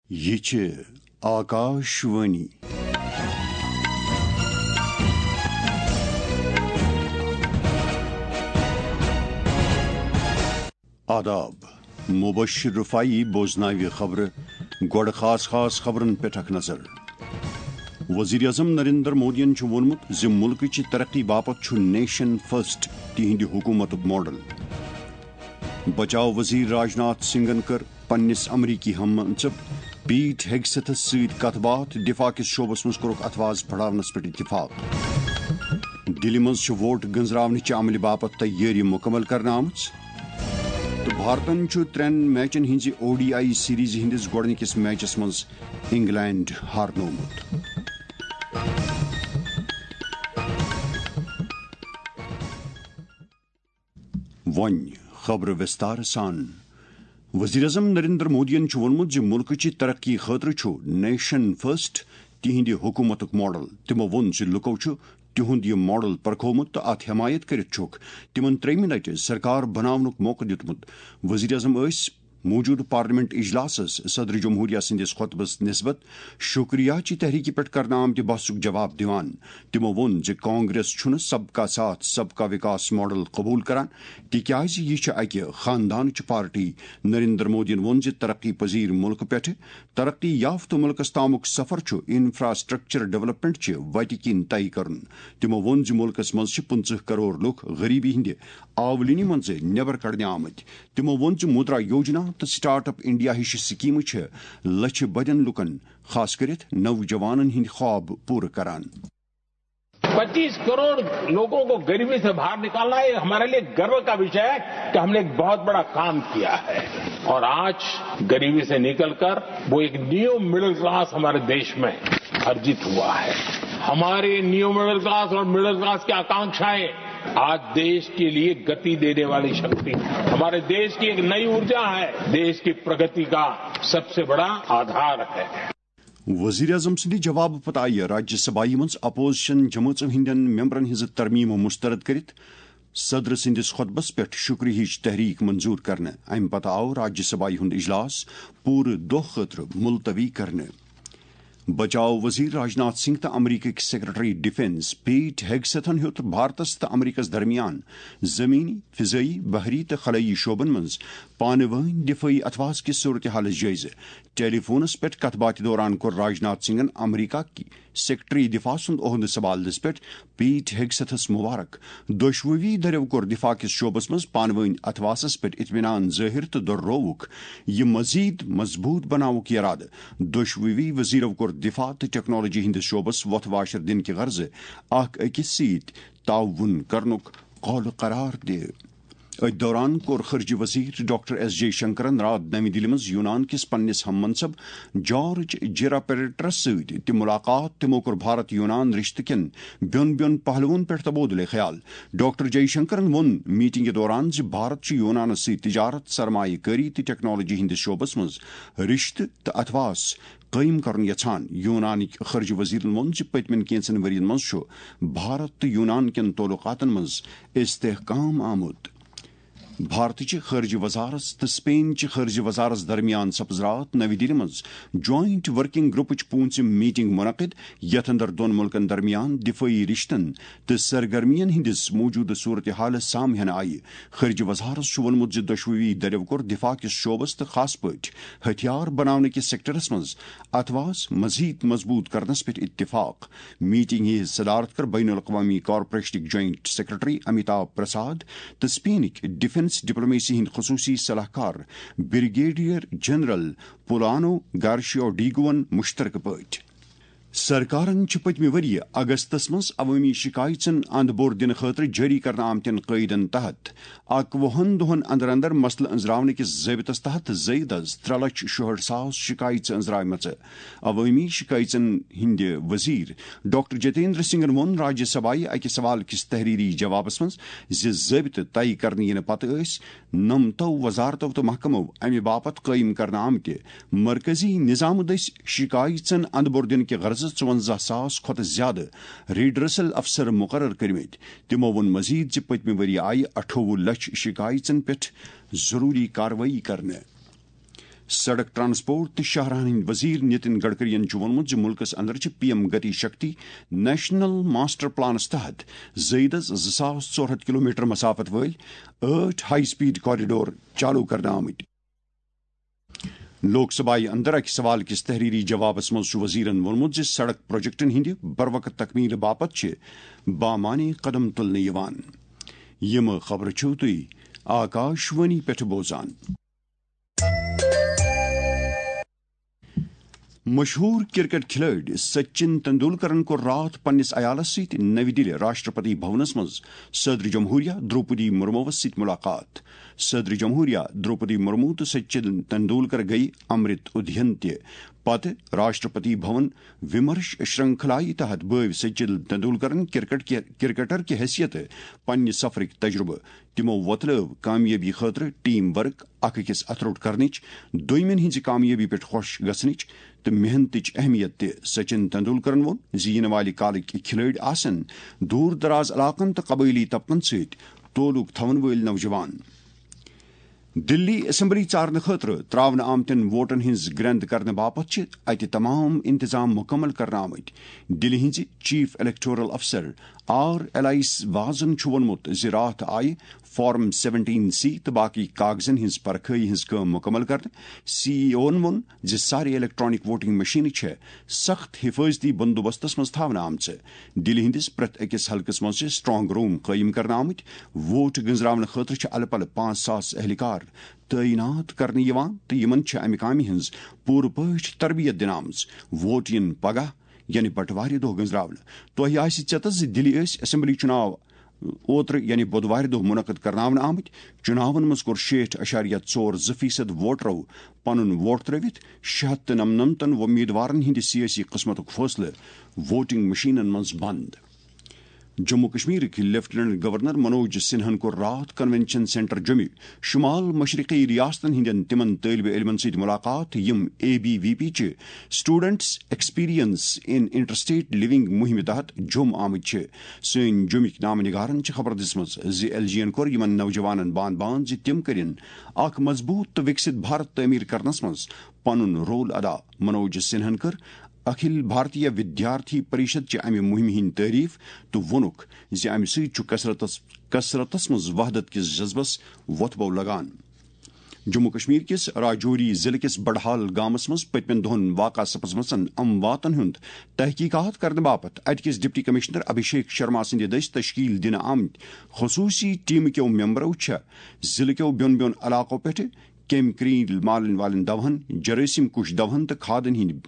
یہ چھ آکاش وانی آداب مبشر رفائی بوزناوی خبر گوڑ خاص خبرن پہ اخ نظر وزیر اعظم نریندر مودین وونمت ز ملک چہ ترقی باپت نیشن فرسٹ تہند حکومت ماڈل بچاؤ وزیر راجناتھ سنگھن کر پنس امریکی ہم منصب پیٹ ہیگستھس ست کت بات دفاع کس شعبس مز کورک اتواز بڑھاونس پہ اتفاق دلہ مز ووٹ گنزراونچ عملہ باپت تیاری مکمل کرنا آمت تو بھارتن ترین میچن ہز او ڈی آئی سیریز ہندس گۄڈنِکِس میچس مز انگلینڈ ہارنومت ون خبر وستار سان وزیر اعظم نریندر مودین وونمت ز ملک چہ ترقی خاطر نیشن فرسٹ تہند حکومت ماڈل تمو وون ز لکو تہند یہ ماڈل پرکھومت تو ات حمایت کرت تمن تریمہ لٹہ سرکار بناونک موقع دتمت وزیر اعظم موجود پارلیمنٹ اجلاسس صدر جمہوریہ سندس خطبس نسبت شکریہ چہ تحریک پہ کرنا آمت بحثک جواب دیوان تمو وون ز کانگریس چھن سب کا ساتھ سب کا وکاس ماڈل قبول کران تکیاز یہ اکہ خاندان چہ پارٹی نریندر مودین وون ز ترقی پذیر ملک پہ ترقی یافتہ ملکس تامک سفر انفراسٹرکچر ڈیولپمنٹ چہ وتہ کن طے کرن تمو وون ز ملکس مز 50 کروڑ لوک غریبی ہند آولینی من نبر کڑنے آمت تمو وون ز مدرا یوجنا تو سٹارٹ اپ انڈیا ہش سکیم لچھ بدین لکن خاص کرت نوجوانن ہند خواب پور کران 25 کروڑ لوگوں کو غریبی سے باہر نکالنا یہ ہمارے لیے گرو کا وشے ہے کہ ہم نے ایک بہت بڑا کام کیا ہے اور آج غریبی سے نکل کر وہ ایک نیو مڈل کلاس ہمارے دیش میں ارجت ہوا ہے. ہمارے نیو مڈل کلاس اور مڈل کلاس کی آکانکشائیں آج دیش کے لیے گتی دینے والی شکتی ہمارے دیش کی ایک نئی ارجا ہے, دیش کی پرگتی کا سب سے بڑا آدھار ہے. وزیر اعظم سندی جواب پتہ آئی راجیہ سبھائی مز اپوزیشن جماعتن ہندین ممبرن ہز ترمیم مسترد کرت صدر سندس خطبس پہ شکریہ تحریک منظور کرنے ام پتہ آو راجیہ سبھائی ہند اجلاس پور دہ خاطر ملتوی کرنے. بچاؤ وزیر راجناتھ سنگھ تو امریکہ سیکرٹری ڈیفینس پیٹ ہیگستھن ہیوت بھارتس تو امریکس درمیان زمینی فضائی بحری تو خلائی شعبن مز پانہ ون دفاعی اتواز کس صورتحال جائزہ ٹیلی فونس پہ کت بات دوران کور راجناتھ سنگھن امریکہ کی سیکرٹری دفاع سند عہد سنبھالنس پہ پیٹ ہیگستھس مبارک دشوی دریو کور دفاع کس شعبس مز پانہ ون اتواسس پہ اطمینان ظاہر تو درروک یہ مزید مضبوط بناوک ارادہ دشوی وزیرو کور دفاع تو ٹیکنالوجی ہندس شعبس وتھ واشر دن کہ غرض اخ أکس ست تعاون کرنک قول قرار دے. ات دوران کور خارجہ وزیر ڈاکٹر ایس جے شنکرن رات نئی دلی مز یونان کس پنس ہم منصب جارج جیراپیٹرس ست تہ ملاقات تمو کور بھارت یونان رشتہ کن بین پہلوون پہ تبادلہ خیال. ڈاکٹر جے شنکرن وون میٹنگ دوران ز بھارت یونان ست تجارت سرمایہ کاری تو ٹیکنالوجی ہندس شعبس مز رشتہ تو اتواس قائم کرن یژھان. یونانک خارجہ وزیرن وون ز پتمن کینژن ورین مز بھارت تو یونان کن تعلقاتن مز استحکام آمد. بھارت خارجہ وزارت تو سپین خارجہ وزارت درمیان سپز رات نئی دلی مز جوائنٹ ورکنگ گروپچ پونژم میٹنگ منعقد یتھ اندر دون ملکن درمیان دفاعی رشتن تو سرگرمین ہندس موجودہ صورتحال سامنے آئی. خارجہ وزارت وونمت ز دشوی دریو کور دفاع کس شعبس تو خاص پٲٹھۍ ہتھیار بناونہ کس سیکٹرس مز اتواس مزید مضبوط کرنس پہ اتفاق. میٹنگ ہز صدارت کر بین الاقوامی کارپوریشنک جوائنٹ سیکرٹری امیتابھ پرساد تو سپینک ڈیفنس ڈپلومیسی ہند خصوصی صلاح کار بریگیڈیئر جنرل پولانو گارشیو ڈیگون مشترکہ پٲٹھۍ. سرکارن پتمہ وری اگستس مز عوامی شکایتن اند بور دن خاطر جاری کرنا آمتن قیدن تحت 21 دہن اندر اندر مسلہ انزراون کس ضابطس تحت زید از 3,66,000 شکایت انزرامچ. عوامی شکایتن ہند وزیر ڈاکٹر جتیندر سنگھن وون راجیہ سبھائی اکہ سوال کس تحریری جوابس مز ز ضابطہ طے کرنے ین پتہ 9 وزارتو تو محکمو امہ باپت قائم کرنا آمت مرکزی نظام دس شکایتن اند بور دن کہ غرض 54,000 کھت زیادہ ریڈرسل افسر مقرر کرمت. تمو وون مزید پتمہ وری آئی 28 لچھ شکایتن پہ ضروری کاروٲیی کرنے. سڑک ٹرانسپورٹ تو شاہراہن ہند وزیر نتن گڈکری وونمت ملکس اندر P M Gati Shakti national master پلانس تحت زائد 2400 کلومیٹر مسافت ول 8 ہائی سپیڈ کوریڈور چالو کرنا آمت. لوک سبھائی اندر اکہ سوال کس تحریری جوابس مز وزیرن وونمت سڑک پروجیکٹن ہند بروقت تکمیل باپت بامعنی قدم تلنے یوان. یم خبر چھو تھی آکاشوانی پہ بوزان. مشہور کرکٹ کھلاڑی سچن تندولکرن کو رات پنس عیالس ست نئی دہلی راشٹرپتی بھونس مز صدر جمہوریہ دروپدی مرمو ست ملاقات. صدر جمہوریہ دروپدی مرمو تو سچن تندولکر گئی امرت ادھین تہ پتہ راشٹرپتی بھون ومرش شرنکھلائی تحت بٲو سچن تندولکرن کرکٹر کی حیثیت پنہ سفرک تجربہ. تمو وتلو کامیابی خاطر ٹیم ورک اکھ أکس اتروٹ کرنچ دویمن ہز کامیابی پہ خوش گھنچ تو محنتچ اہمیت تہ. سچن تندولکرن وون ین والہ کالک کھلاڑی آسن دور دراز علاقن تو قبائلی طبقن ست تعلق تھون ول نوجوان. دلی اسمبلی ژارن خاطر تراون آمتن ووٹن ہز گرند کرنے باپت اتہ تمام انتظام مکمل کرنا آمت. دلی ہز چیف الیکٹورل افسر آر ایلائس وازن وونمت رات آئی فارم 17C تو باقی کاغذن ہز پرکھائی ہز کام مکمل کرنے. سی ای اون وون سارے الیکٹرانک ووٹنگ مشین سخت حفاظتی بندوبستس مز تھاونہ آمژ. دلی ہندس پریت اکس حلقس مز سٹرانگ روم قائم کرنا آمت. ووٹ گنزراون خاطر الہ پلہ 5000 اہلکار تعینات کرنے یوان تو یمن امہ کامہ ہز پور پٲٹھۍ تربیت دنہٕ آمٕژ. ووٹ ین پگہ یعنی بٹوار دہ گنزراون. تۄہہِ آسہِ ژےٚ دلی اسمبلی چناو اوتر یعنی بودوار دہ منعقد کرناون آمت. چناون مز کور 60.42% ووٹرو پنن ووٹ ترٲوِتھ. 699 امیدوارن ہند سیاسی قسمتک فٲصلہٕ ووٹنگ مشینن مز بند. جموں کشمیر کے لیفٹیننٹ گورنر منوج سنہن کو رات کنونشن سینٹر جموں شمال مشرقی ریاستن ہندین تمن طالب علمن ست ملاقات یم ABVP چہ students experience in interstate living مہم تحت جوم آمت. سن جمک نامہ نگارن خبر دژمژ LG ین کور یمن نوجوانن بان بان تم کرن اخ مضبوط تو وکست بھارت تعمیر کرنس مز پنن رول ادا. منوج سنہن کر اخل بھارتیہ ودیارتھی پریشد چہ امہ مہم ہند تعریف تو وونک امہ ست کثرتس مز وحدت کس جذبس وتبو لگان. جموں کشمیر کس راجوری ضلع کس بڑھال گامس مز پتمن دہن واقع سپزمژن امواتن ہند تحقیقات کرنے باپت اتکس ڈپٹی کمشنر ابھیشیک شرما سند دس تشکیل دن آمت. خصوصی ٹیم کیو ممبرو ضلع کیو بیون بیون علاقو پہ کیمی کریل مالن والن دوہن جراثیم کش دوہن تو کھادن ہند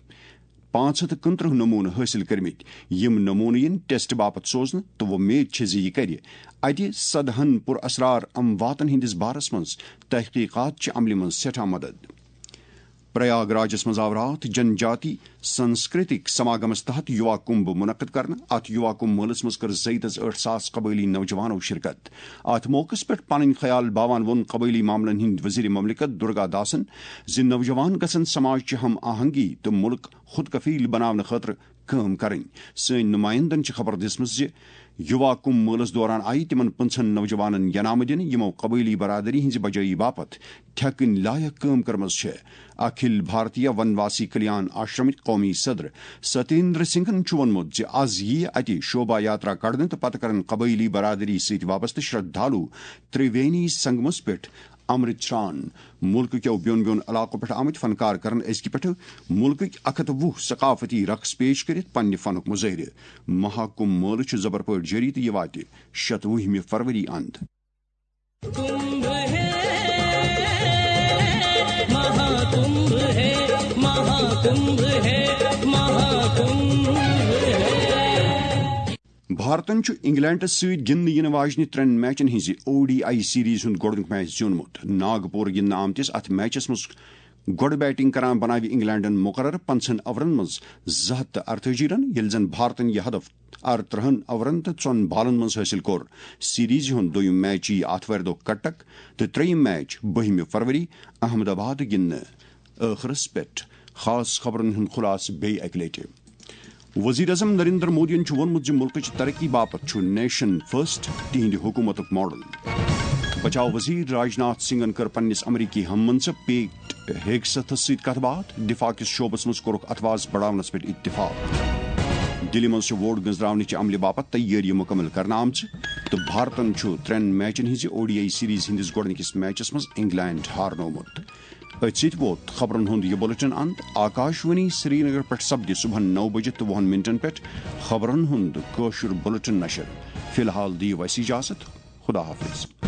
529 نمونہ حاصل کرمت. یم نمونہ ین ٹیسٹ باپت سوزن تو وۄمید چھ یہ کر اتہ سدہن پر اسرار امواتن ہندس بارس مز تحقیقات چہ عملہ مز سٹھا مدد. پریاگ راجس مز آو رات جن جاتی سنسکرتک سماگمس تحت یوا کمبھ منعقد کرنا. ات یوا کمبھ ملس مز کر زائد 8,000 قبائلی نوجوانو شرکت. ات موقع پہ پن خیال باوان وون قبائلی معاملن ہند وزیر مملکت درگا داسن نوجوان گژھن سماج چہ ہم آہنگی تو ملک خود کفیل بناونہ خاطر کام کریں. سن نمائندن خبر دژمژ یوا کمبھ ملس دوران آئی تمن 50 نوجوانن ینامہ دن یمو قبائلی برادری ہز بجائی باپت ٹھیکن لائق کام کرمز. اخل بھارتیہ ونواسی کلیان آشرمک قومی صدر ستیندر سنگھن وونمت آز یہ اتہ شوبھا یاترا کڑنے تو پتہ کرن قبائلی برادری ست وابستہ شردھالو تریوینی سنگمس پہ امرت شان. ملک کیو بیون بیون علاقوں پہ آمت فنکار کرن ازکہ پہ ملک 120 ثقافتی رقص پیش کرت پنہ فنک مظاہرہ. مہاکمبھ مٲلہٕ زبر پٲٹھۍ جاری تو یہ واتہ 27 فروری اند. بھارتن انگلینڈس ست گندنہ ین واجنہ 3 میچن ہز ODI سیریز ہند گۄڈنیُک میچ زیوٗنمُت. ناگپور گندنہ آمتس ات میچس مز گۄڈٕ بیٹنگ کران بناو انگلینڈن مقرر 50 اورن مز 248 رن یل زن بھارتن یہ ہدف 38 اورن تو 4 بالن مز حاصل کور. سیریز ہند دویم میچ یی آتھوار دہ کٹک تو ترٛیٚیِم میچ 20 فروری احمد آباد گندنہ. ٲخرس پہ خاص خبرن ہند خلاصہ بیٚیہِ اکہِ لٹہِ. وزیر اعظم نریندر مودین وونمت ملکچ ترقی باپت نیشن فرسٹ تہند حکومتک ماڈل. بچاؤ وزیر راجناتھ سنگھن کر پنس امریکی ہم منصب پیٹ ہیگ ستھس ست کت بات دفاع کس شعبس مز کورک اتواز بڑھاونس پہ اتفاق دلی مز ووٹ گنزراونچ عملہ باپت تیاری مکمل کرنا آمچ تو بھارتن 3 میچن ہز ODI سیریز ہندس گۄڈنِکِس میچس مز انگلینڈ ہارنومت ات ست ووت خبرن ہند یہ بلٹن اند آکاشوانی سری نگر پہ سپدِ صبحن 9:20 پہ خبرن ہند کٲشُر بلٹن نشر فی الحال دیو اَسہِ اجازت خدا حافظ.